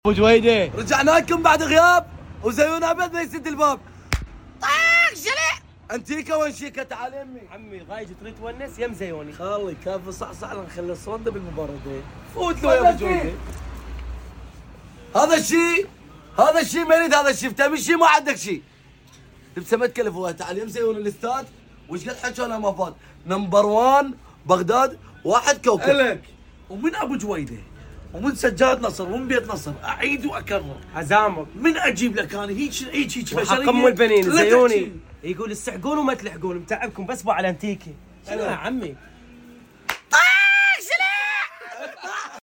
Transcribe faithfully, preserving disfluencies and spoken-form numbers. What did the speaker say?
ابو جويده رجعنا لكم بعد غياب وزيون ابد ما يسد الباب. طاق جلع انتيكا وانشيكا تعال يمي. عمي غايج تريد تونس يم زيوني. خلي كافي صحصح نخلي الصوندة بالمباردة. فوت له يا ابو جويده. هذا الشيء هذا الشيء ما يريد هذا الشيء، بتعمل شيء ما عندك شيء. لبسه ما تكلفوها تعال يم زيون الاستاذ وش قد حكونا ما فات. نمبر واحد بغداد واحد كوكب. الك ومن ابو جويده ومن سجاد نصر ومن بيت نصر اعيد واكرر عزامك من اجيب لك انا هيك هيك هيك بشريه حق ام البنين لا زيوني تحكي. يقول استحقون وما تلحقون متعبكم بس بو على انتيكي. شنو يا عمي؟